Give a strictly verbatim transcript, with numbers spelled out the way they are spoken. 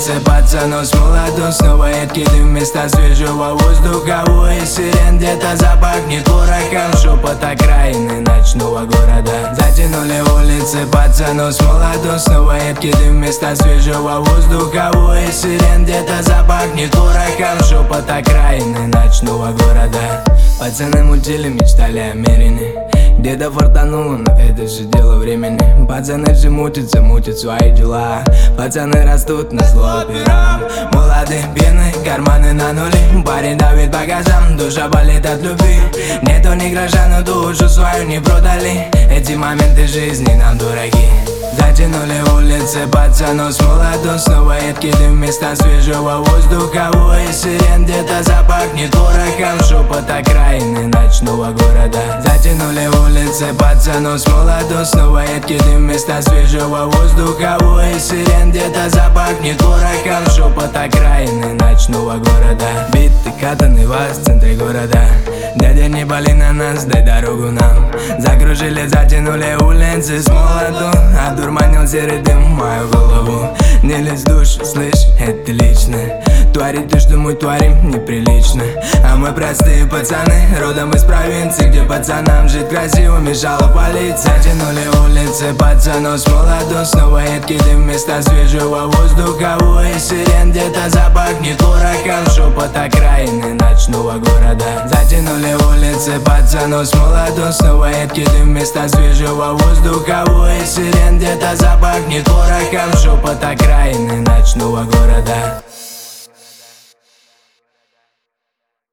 улице пацанов с молоду. Снова едкий дым вместо свежего воздуха. Вой сирен, где-то запахнет порохом. Шепот окраины ночного города. Затянули улицы пацанов с молоду. Снова едкий дым вместо свежего воздуха. Вой сирен, где-то запахнет порохом. Шепот окраины ночного города. Пацаны мутили, мечтали о мерине. Где-то фартануло, но это же дело времени. Пацаны же мутятся, мутят свои дела. Пацаны растут на зло пирам. Молодые, пьяные, карманы на нуле. Парень давит по газам, душа болит от любви. Нету ни гроша, но душу свою не продали. Эти моменты жизни нам дураки. Затянули улицы пацанов с молоду. Снова едкий дым вместо свежего воздуха. Вой сирен, где-то запахнет порохом. Шепот окраины ночного города. Затянули улицы пацанов с молоду. Снова едкий дым вместо свежего воздуха. Вой сирен, где-то запахнет порохом. Шепот окраины ночного города. Биты, катаны вас в центре города. Дядя, не боли на нас, дай дорогу нам. Закружили, затянули улицы с молоду. Одурманил серый дым мою голову. Не лезь в душу, слышь, это лично. Творить то, что мы творим, неприлично. А мы простые пацаны, родом из провинции, где пацанам жить красиво мешала полиция. Затянули улицы пацанов с молоду. Снова едкий дым вместо свежего воздуха. Вой сирен, где-то запахнет порохом. Шепот окраины ночного города. Затянули улицы пацанов с молоду. Снова едкий дым вместо свежего воздуха. Вой сирен, где-то запахнет порохом. Шепот окраины ночного города.